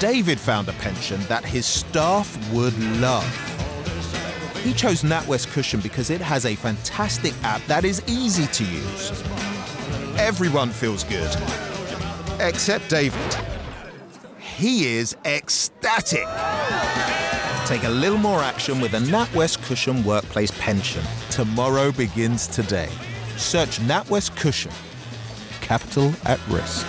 David found a pension that his staff would love. He chose NatWest Cushion because it has a fantastic app that is easy to use. Everyone feels good, except David. He is ecstatic. Take a little more action with a NatWest Cushion workplace pension. Tomorrow begins today. Search NatWest Cushion. Capital at risk.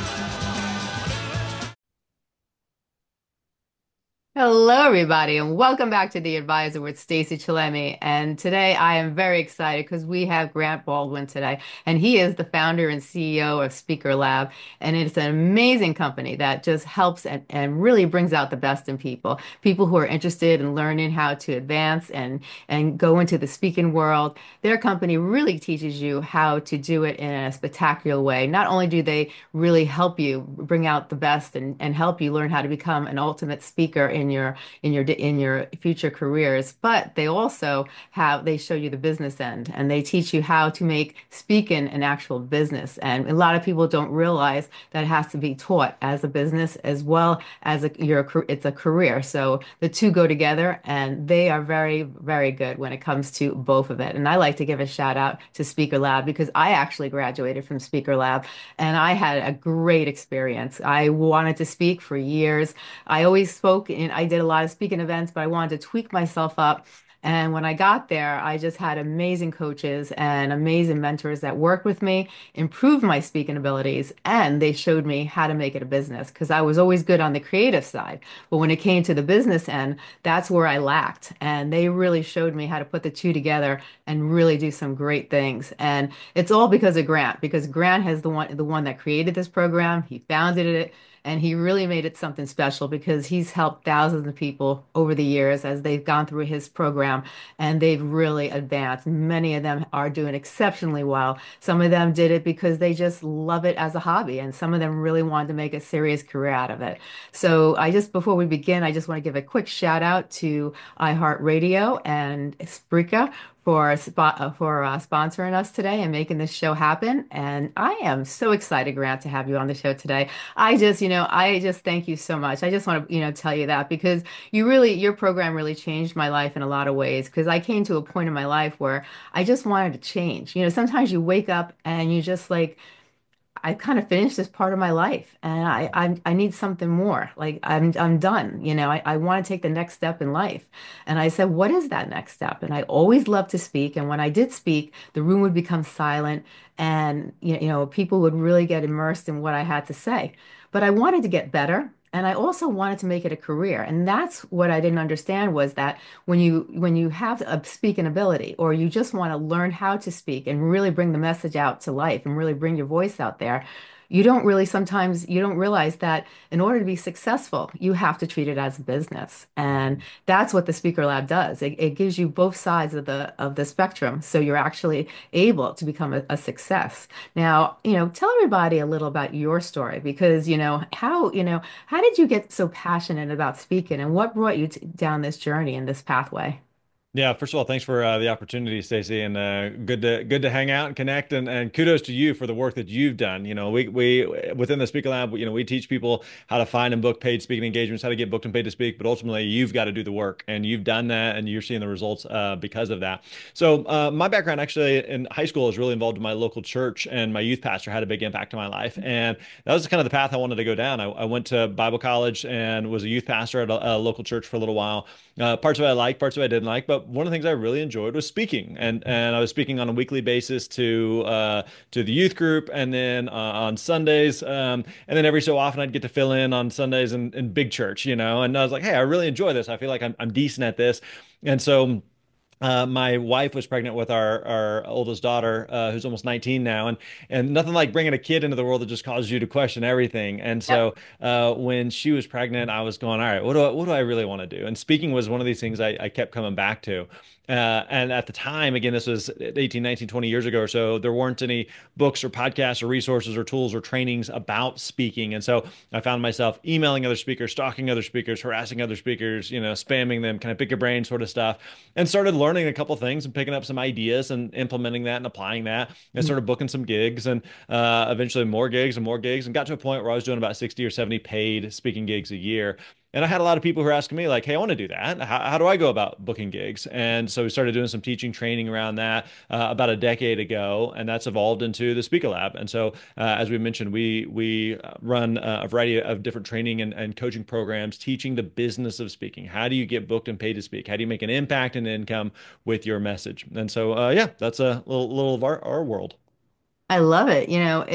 Hello, everybody, and welcome back to The Advisor with Stacey Chillemi. And today I am very excited because we have Grant Baldwin today, and he is the founder and CEO of Speaker Lab. And it's an amazing company that just helps and really brings out the best in people, people who are interested in learning how to advance and go into the speaking world. Their company really teaches you how to do it in a spectacular way. Not only do they really help you bring out the best and help you learn how to become an ultimate speaker in your future careers, but they show you the business end and they teach you how to make speaking an actual business. And a lot of people don't realize that it has to be taught as a business as well as it's a career. So the two go together, and they are very, very good when it comes to both of it. And I like to give a shout out to Speaker Lab because I actually graduated from Speaker Lab and I had a great experience. I wanted to speak for years. I always spoke and I did a lot of speaking events, but I wanted to tweak myself up. And when I got there, I just had amazing coaches and amazing mentors that worked with me, improved my speaking abilities, and they showed me how to make it a business because I was always good on the creative side. But when it came to the business end, that's where I lacked. And they really showed me how to put the two together and really do some great things. And it's all because of Grant, because Grant has the one that created this program. He founded it. And he really made it something special because he's helped thousands of people over the years as they've gone through his program and they've really advanced. Many of them are doing exceptionally well. Some of them did it because they just love it as a hobby, and some of them really wanted to make a serious career out of it. So before we begin, I just want to give a quick shout out to iHeartRadio and Spreaker for sponsoring us today and making this show happen. And I am so excited, Grant, to have you on the show today. I just thank you so much. I just want to, tell you that because your program really changed my life in a lot of ways because I came to a point in my life where I just wanted to change. Sometimes you wake up and you just like, I kind of finished this part of my life and I need something more. Like I'm done. I want to take the next step in life. And I said, what is that next step? And I always loved to speak. And when I did speak, the room would become silent and people would really get immersed in what I had to say. But I wanted to get better. And I also wanted to make it a career. And that's what I didn't understand was that when you have a speaking ability or you just want to learn how to speak and really bring the message out to life and really bring your voice out there, sometimes you don't realize that in order to be successful, you have to treat it as a business. And that's what the Speaker Lab does. It gives you both sides of the spectrum. So you're actually able to become a success. Now, tell everybody a little about your story because, how did you get so passionate about speaking and what brought you down this journey and this pathway? Yeah, first of all, thanks for the opportunity, Stacey, and good to hang out and connect. And kudos to you for the work that you've done. We within the Speaker Lab, we teach people how to find and book paid speaking engagements, how to get booked and paid to speak. But ultimately, you've got to do the work, and you've done that, and you're seeing the results because of that. So my background actually in high school is really involved in my local church, and my youth pastor had a big impact on my life, and that was kind of the path I wanted to go down. I went to Bible college and was a youth pastor at a local church for a little while. Parts of it I liked, parts of it I didn't like, but one of the things I really enjoyed was speaking, and I was speaking on a weekly basis to the youth group, and then on Sundays, and then every so often I'd get to fill in on Sundays in big church, and I was like, hey, I really enjoy this. I feel like I'm decent at this, and so. My wife was pregnant with our oldest daughter, who's almost 19 now, and nothing like bringing a kid into the world that just causes you to question everything. And so, when she was pregnant, I was going, all right, what do I really want to do? And speaking was one of these things I kept coming back to. And at the time, again, this was 18, 19, 20 years ago or so, there weren't any books or podcasts or resources or tools or trainings about speaking. And so I found myself emailing other speakers, stalking other speakers, harassing other speakers, spamming them, kind of pick your brain sort of stuff, and started learning a couple things and picking up some ideas and implementing that and applying that. And started booking some gigs and eventually more gigs, and got to a point where I was doing about 60 or 70 paid speaking gigs a year. And I had a lot of people who were asking me, like, hey, I want to do that. How do I go about booking gigs? And so we started doing some teaching training around that about a decade ago, and that's evolved into the Speaker Lab. And so, as we mentioned, we run a variety of different training and coaching programs teaching the business of speaking. How do you get booked and paid to speak? How do you make an impact and income with your message? And so, yeah, that's a little of our world. I love it.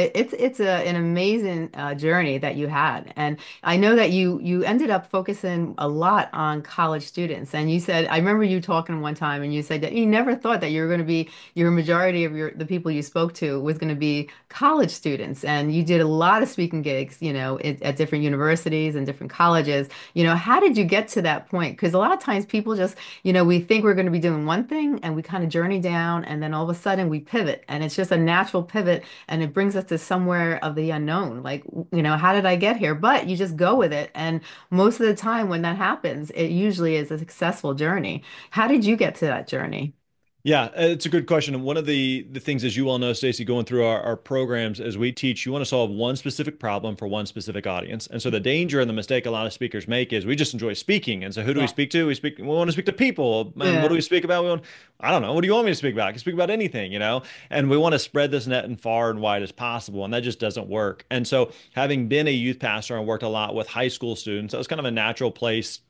An amazing journey that you had, and I know that you ended up focusing a lot on college students. And you said, I remember you talking one time, and you said that you never thought that you were going to be your majority of the people you spoke to was going to be college students. And you did a lot of speaking gigs, at different universities and different colleges. How did you get to that point? Because a lot of times people just, we think we're going to be doing one thing, and we kind of journey down, and then all of a sudden we pivot, and it's just a natural pivot, and it brings us to somewhere of the unknown. Like, how did I get here? But you just go with it. And most of the time when that happens, it usually is a successful journey. How did you get to that journey? Yeah, it's a good question. And one of the things, as you all know, Stacey, going through our programs as we teach, you want to solve one specific problem for one specific audience. And so the danger and the mistake a lot of speakers make is we just enjoy speaking. And so who do we Yeah. speak to? We want to speak to people. And what do Yeah. we speak about? I don't know. What do you want me to speak about? I can speak about anything. And we want to spread this net and far and wide as possible. And that just doesn't work. And so having been a youth pastor and worked a lot with high school students, that was kind of a natural place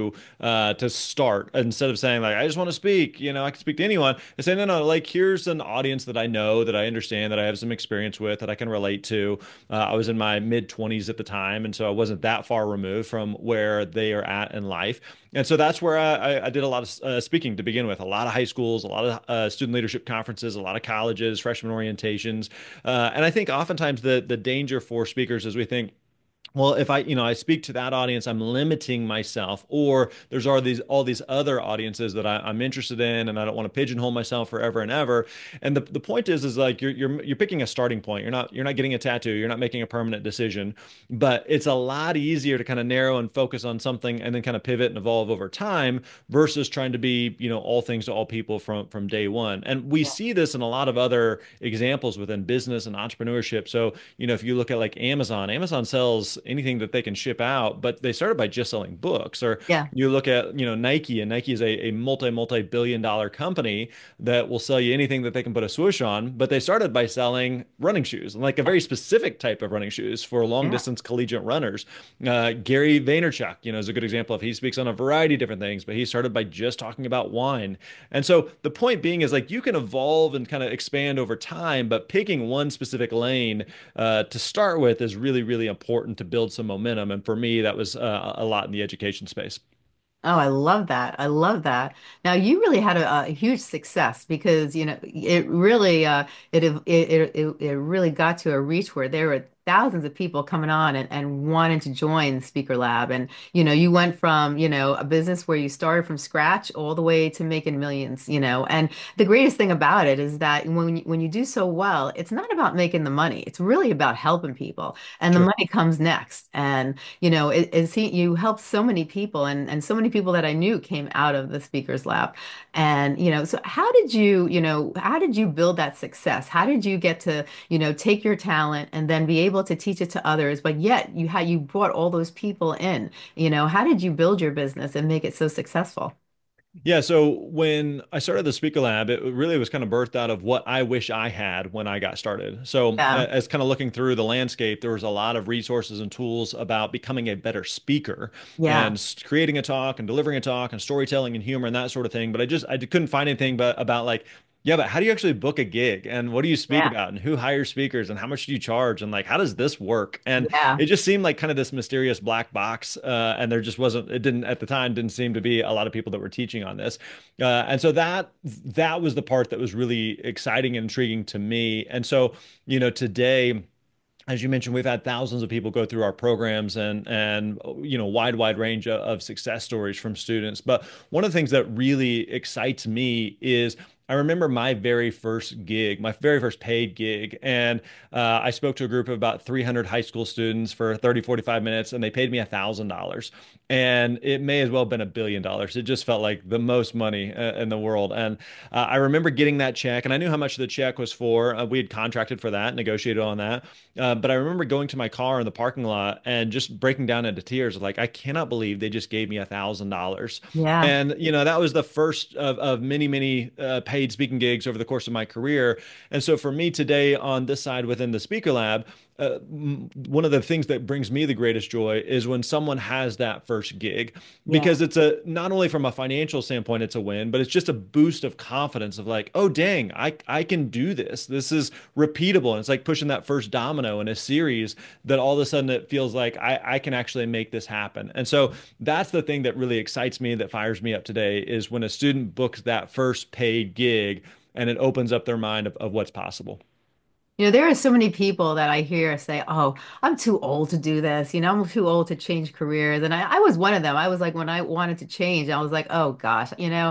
to start. Instead of saying like, I just want to speak, I can speak to anyone. I say, no, no, like here's an audience that I know, that I understand, that I have some experience with, that I can relate to. I was in my mid 20s at the time, and so I wasn't that far removed from where they are at in life. And so that's where I did a lot of speaking to begin with, a lot of high schools, a lot of student leadership conferences, a lot of colleges, freshman orientations. And I think oftentimes the danger for speakers is we think, well, if I speak to that audience, I'm limiting myself, or there's all these other audiences that I'm interested in, and I don't want to pigeonhole myself forever and ever. And the point is like you're picking a starting point. You're not getting a tattoo. You're not making a permanent decision, but it's a lot easier to kind of narrow and focus on something, and then kind of pivot and evolve over time versus trying to be all things to all people from day one. And we see this in a lot of other examples within business and entrepreneurship. So if you look at like Amazon sells anything that they can ship out, but they started by just selling books. Or Yeah. you look at, Nike, and Nike is a multi-billion dollar company that will sell you anything that they can put a swoosh on, but they started by selling running shoes, like a very specific type of running shoes for long Yeah. distance collegiate runners. Gary Vaynerchuk, is a good example of, he speaks on a variety of different things, but he started by just talking about wine. And so the point being is like you can evolve and kind of expand over time, but picking one specific lane to start with is really, really important to build some momentum. And for me, that was a lot in the education space. Oh, I love that. I love that. Now you really had a huge success because it really it really got to a reach where there were thousands of people coming on and wanting to join Speaker Lab. And you went from a business where you started from scratch all the way to making millions. And the greatest thing about it is that when you do so well, it's not about making the money. It's really about helping people, and the Sure. money comes next. And you helped so many people, and so many people that I knew came out of the Speakers Lab. And so how did you build that success? How did you get to take your talent and then be able to teach it to others, but yet you brought all those people in? How did you build your business and make it so successful? Yeah, so when I started the Speaker Lab, it really was kind of birthed out of what I wish I had when I got started. So, Yeah. as kind of looking through the landscape, there was a lot of resources and tools about becoming a better speaker Yeah. and creating a talk and delivering a talk and storytelling and humor and that sort of thing. But I couldn't find anything but about like, yeah, but how do you actually book a gig, and what do you speak Yeah. about, and who hires speakers, and how much do you charge, and like how does this work? And Yeah. it just seemed like kind of this mysterious black box, and there just wasn't. It didn't at the time didn't seem to be a lot of people that were teaching on this. And so that was the part that was really exciting and intriguing to me. And so, today as you mentioned, we've had thousands of people go through our programs and wide range of success stories from students. But one of the things that really excites me is I remember my very first gig, my very first paid gig, and I spoke to a group of about 300 high school students for 30, 45 minutes, and they paid me $1,000. And it may as well have been $1 billion. It just felt like the most money in the world. And I remember getting that check, and I knew how much the check was for. We had contracted for that, negotiated on that. But I remember going to my car in the parking lot and just breaking down into tears, like, I cannot believe they just gave me $1,000. Yeah. And, that was the first of many, many paid speaking gigs over the course of my career. And so for me today on this side within the Speaker Lab, one of the things that brings me the greatest joy is when someone has that first gig, Yeah. because it's not only from a financial standpoint, it's a win, but it's just a boost of confidence of like, oh, dang, I can do this. This is repeatable. And it's like pushing that first domino in a series that all of a sudden it feels like I can actually make this happen. And so that's the thing that really excites me, that fires me up today, is when a student books that first paid gig and it opens up their mind of what's possible. There are so many people that I hear say, "Oh, I'm too old to do this. I'm too old to change careers." And I was one of them. I was like, when I wanted to change, I was like, "Oh gosh,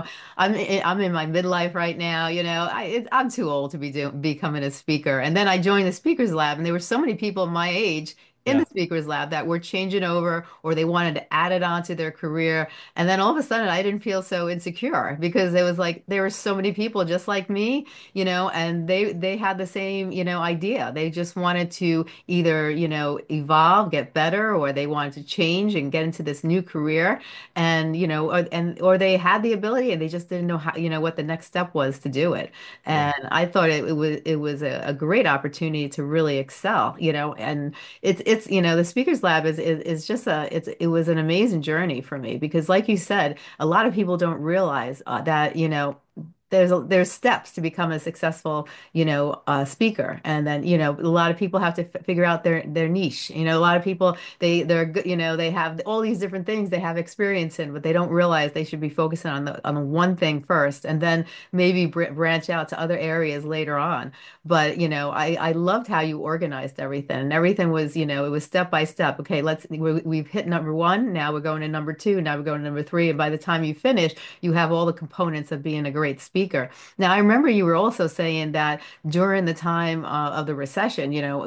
I'm in my midlife right now. I'm too old to becoming a speaker." And then I joined the Speakers Lab, and there were so many people my age in Yeah. the Speakers Lab that were changing over, or they wanted to add it on to their career. And then all of a sudden, I didn't feel so insecure because it was like there were so many people just like me, and they had the same, idea. They just wanted to either, evolve, get better, or they wanted to change and get into this new career. And, or they had the ability and they just didn't know how, what the next step was to do it. Yeah. And I thought it was a great opportunity to really excel, and it's, the Speakers Lab is just it was an amazing journey for me because like you said, a lot of people don't realize that, there's steps to become a successful, speaker, and then a lot of people have to figure out their niche. A lot of people they're good, they have all these different things they have experience in, but they don't realize they should be focusing on the one thing first, and then maybe branch out to other areas later on. But I loved how you organized everything, and everything was it was step by step. Okay, we've hit number one. Now we're going to number two. Now we're going to number three, and by the time you finish, you have all the components of being a great speaker. Now, I remember you were also saying that during the time of the recession,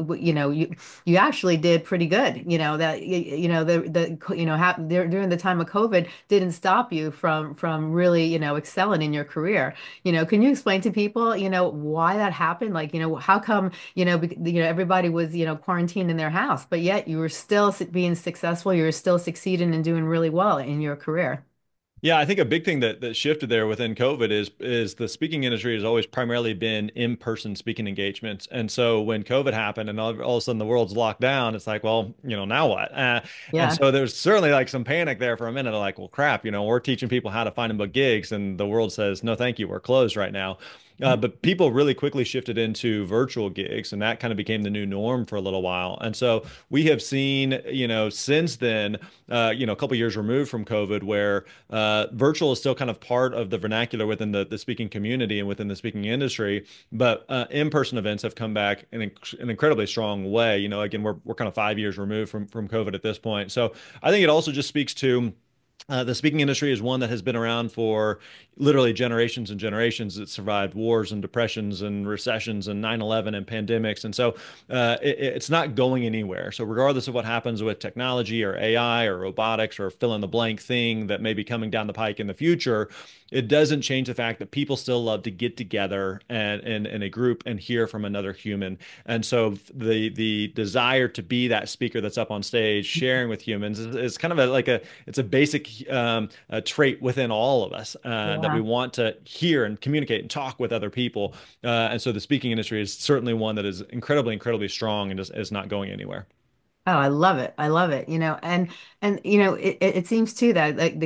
you actually did pretty good. That during the time of COVID didn't stop you from really excelling in your career. Can you explain to people why that happened? Like how come everybody was quarantined in their house, but yet you were still being successful. You were still succeeding and doing really well in your career. Yeah, I think a big thing that shifted there within COVID is the speaking industry has always primarily been in-person speaking engagements. And so when COVID happened and all of a sudden the world's locked down, it's like, well, now what? And Yeah. so there's certainly like some panic there for a minute, like, well, crap, we're teaching people how to find and book gigs, and the world says, no, thank you, we're closed right now. But people really quickly shifted into virtual gigs, and that kind of became the new norm for a little while. And so we have seen, since then, a couple years removed from COVID, where virtual is still kind of part of the vernacular within the speaking community and within the speaking industry, but in-person events have come back in an incredibly strong way. Again, we're kind of 5 years removed from COVID at this point. So I think it also just speaks to the speaking industry is one that has been around for literally generations and generations. It survived wars and depressions and recessions and 9/11 and pandemics. And so it's not going anywhere. So regardless of what happens with technology or AI or robotics or fill in the blank thing that may be coming down the pike in the future, it doesn't change the fact that people still love to get together and in a group and hear from another human. And so the desire to be that speaker that's up on stage sharing with humans is kind of it's a basic a trait within all of us that we Yeah. want to hear and communicate and talk with other people. And so the speaking industry is certainly one that is incredibly, incredibly strong and is not going anywhere. Oh, I love it. I love it. And it seems too that like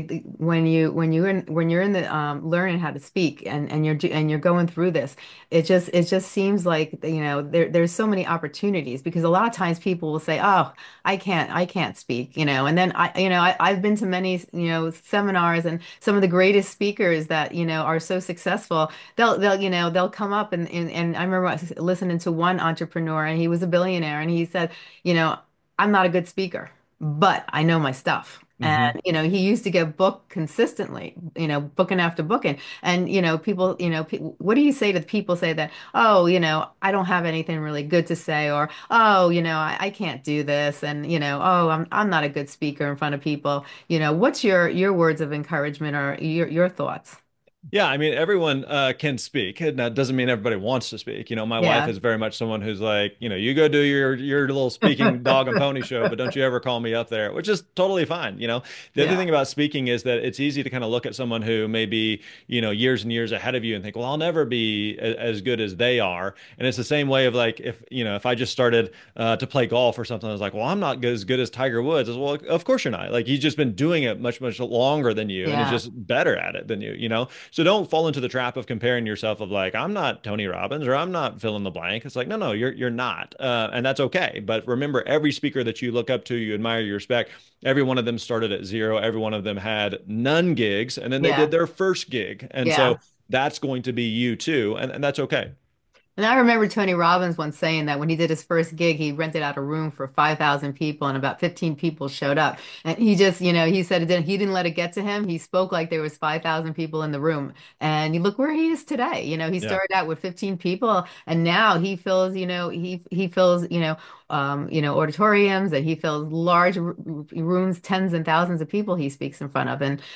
when you're in the learning how to speak and you're going through this, it just seems like there's so many opportunities because a lot of times people will say, "Oh, I can't speak," and then I've been to many seminars and some of the greatest speakers that are so successful. They'll come up and I remember listening to one entrepreneur and he was a billionaire and he said, you know. I'm not a good speaker, but I know my stuff. Hmm. And, he used to get booked consistently, booking after booking. And, people, pe what do you say to the people say that, oh, I don't have anything really good to say, or, oh, I can't do this. And, oh, I'm not a good speaker in front of people. What's your words of encouragement or your thoughts? Yeah, I mean, everyone can speak. And that doesn't mean everybody wants to speak. My wife Yeah. is very much someone who's like, you go do your little speaking dog and pony show, but don't you ever call me up there, which is totally fine. The other Yeah. thing about speaking is that it's easy to kind of look at someone who may be, years and years ahead of you and think, well, I'll never be as good as they are. And it's the same way of like, if I just started to play golf or something, I was like, well, I'm not as good as Tiger Woods. I was, well, of course you're not. Like, he's just been doing it much, much longer than you and is Yeah. just better at it than you. So don't fall into the trap of comparing yourself of like, I'm not Tony Robbins or I'm not fill in the blank. It's like, no, you're not. And that's okay. But remember, every speaker that you look up to, you admire, you respect, every one of them started at zero. Every one of them had none gigs and then they did Yeah. their first gig. And Yeah. so that's going to be you too. And that's okay. And I remember Tony Robbins once saying that when he did his first gig, he rented out a room for 5,000 people and about 15 people showed up. And he just, he said he didn't let it get to him. He spoke like there was 5,000 people in the room. And you look where he is today. He Yeah. started out with 15 people and now he fills, he fills, auditoriums and he fills large rooms, tens and thousands of people he speaks in front of. And,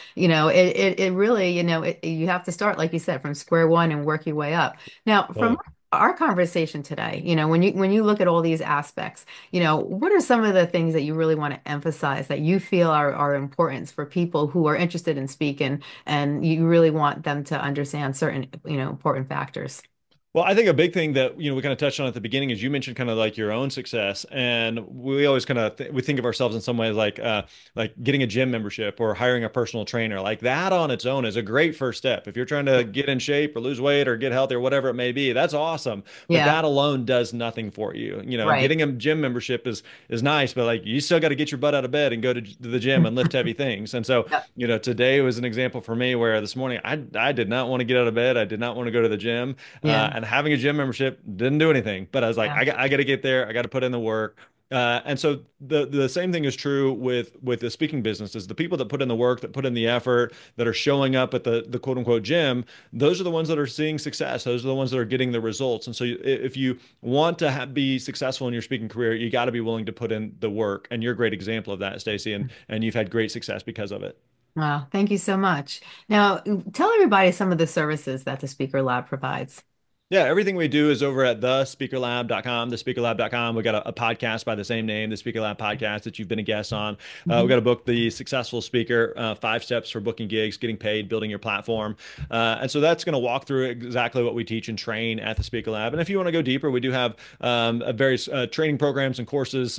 it really, you have to start, like you said, from square one and work your way up. Now, from Totally. our conversation today, when you look at all these aspects, what are some of the things that you really want to emphasize that you feel are important for people who are interested in speaking and you really want them to understand certain, important factors? Well, I think a big thing that we kind of touched on at the beginning is you mentioned kind of like your own success, and we always kind of we think of ourselves in some ways like getting a gym membership or hiring a personal trainer. Like that on its own is a great first step. If you're trying to get in shape or lose weight or get healthy or whatever it may be, that's awesome. But Yeah, that alone does nothing for you. right. Getting a gym membership is nice, but like you still got to get your butt out of bed and go to the gym and lift heavy things. And so Yep, today was an example for me where this morning I did not want to get out of bed. I did not want to go to the gym. yeah, And having a gym membership didn't do anything. But I was like, yeah, I got to get there. I got to put in the work. And so the same thing is true with the speaking business is the people that put in the work, that put in the effort, that are showing up at the quote unquote gym, those are the ones that are seeing success. Those are the ones that are getting the results. And so if you want to be successful in your speaking career, you got to be willing to put in the work. And you're a great example of that, Stacey, and you've had great success because of it. wow, thank you so much. Now, tell everybody some of the services that the Speaker Lab provides. Yeah, everything we do is over at thespeakerlab.com, thespeakerlab.com. We got a podcast by the same name, the Speaker Lab podcast that you've been a guest on. We Mhm. got a book, The Successful Speaker, 5 Steps for Booking Gigs, Getting Paid, Building Your Platform. And so that's going to walk through exactly what we teach and train at the Speaker Lab. And if you want to go deeper, we do have various training programs and courses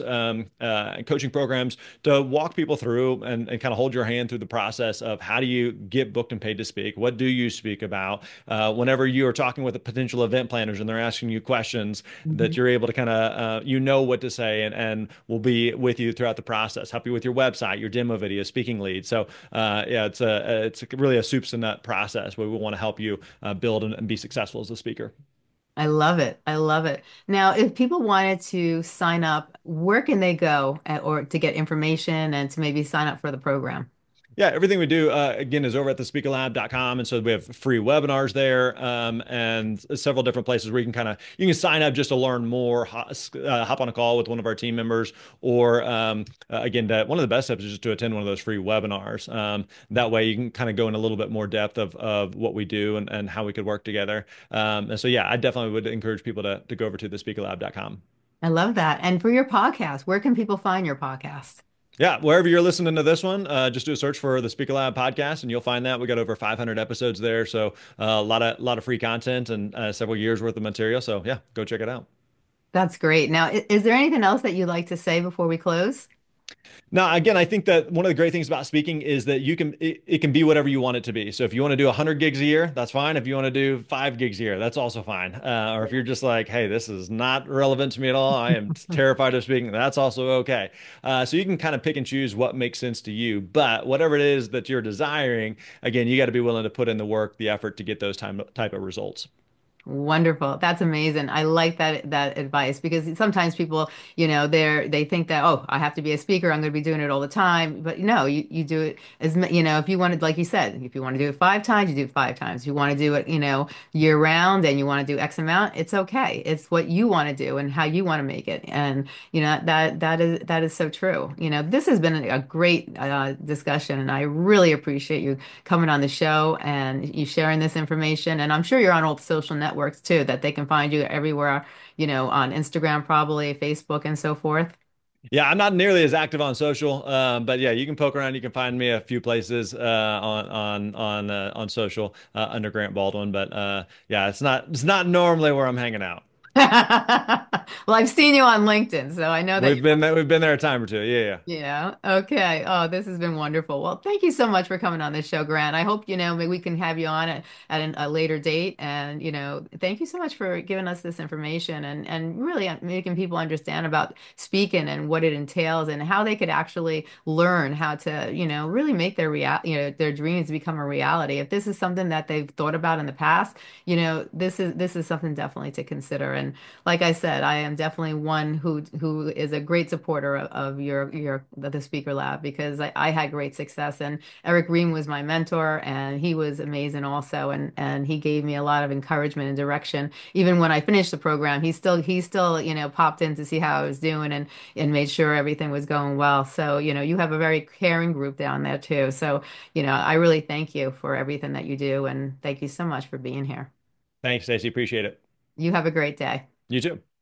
and coaching programs to walk people through and kind of hold your hand through the process of how do you get booked and paid to speak? What do you speak about? Whenever you are talking with a potential event planners and they're asking you questions that Mhm. you're able to kind of what to say and we'll be with you throughout the process, help you with your website, your demo video, speaking lead. So yeah, it's really a soups and nut process where we want to help you build and be successful as a speaker. I love it. I love it. Now, if people wanted to sign up, where can they go or to get information and to maybe sign up for the program? Yeah, everything we do, again, is over at thespeakerlab.com. And so we have free webinars there and several different places where you can sign up just to learn more, hop on a call with one of our team members, or again, one of the best steps is just to attend one of those free webinars. That way you can kind of go in a little bit more depth of what we do and how we could work together. And so, yeah, I definitely would encourage people to go over to thespeakerlab.com. I love that. And for your podcast, where can people find your podcast? Yeah, wherever you're listening to this one, just do a search for the Speaker Lab podcast, and you'll find that we got over 500 episodes there. So a lot of free content and several years worth of material. So yeah, go check it out. That's great. Now, is there anything else that you'd like to say before we close? Now, again, I think that one of the great things about speaking is that it can be whatever you want it to be. So if you want to do 100 gigs a year, that's fine. If you want to do 5 gigs a year, that's also fine. Or if you're just like, hey, this is not relevant to me at all, I am terrified of speaking, that's also okay. So you can kind of pick and choose what makes sense to you. But whatever it is that you're desiring, again, you got to be willing to put in the work, the effort to get those type of results. Wonderful. That's amazing. I like that advice because sometimes people, they think that, oh, I have to be a speaker, I'm going to be doing it all the time. But no, you do it if you wanted, like you said, if you want to do it 5 times, you do it 5 times. If you want to do it, year round and you want to do X amount, it's okay. It's what you want to do and how you want to make it. And that is so true. This has been a great discussion, and I really appreciate you coming on the show and you sharing this information. And I'm sure you're on all the social networks too, that they can find you everywhere, on Instagram, probably Facebook and so forth. Yeah, I'm not nearly as active on social, but yeah, you can poke around. You can find me a few places on social under Grant Baldwin. But yeah, it's not normally where I'm hanging out. Well, I've seen you on LinkedIn, so I know that We've been there a time or two. Yeah, yeah. yeah. Okay. Oh, this has been wonderful. Well, thank you so much for coming on this show, Grant. I hope, maybe we can have you on at a later date. And, thank you so much for giving us this information and really making people understand about speaking and what it entails and how they could actually learn how to, really make their dreams become a reality. If this is something that they've thought about in the past, this is something definitely to consider. And like I said, I am definitely one who is a great supporter of the Speaker Lab because I had great success, and Eric Ream was my mentor and he was amazing also, and he gave me a lot of encouragement and direction. Even when I finished the program, he still popped in to see how I was doing and made sure everything was going well. So you have a very caring group down there too. So I really thank you for everything that you do, and thank you so much for being here. Thanks, Stacey. Appreciate it. You have a great day. You too.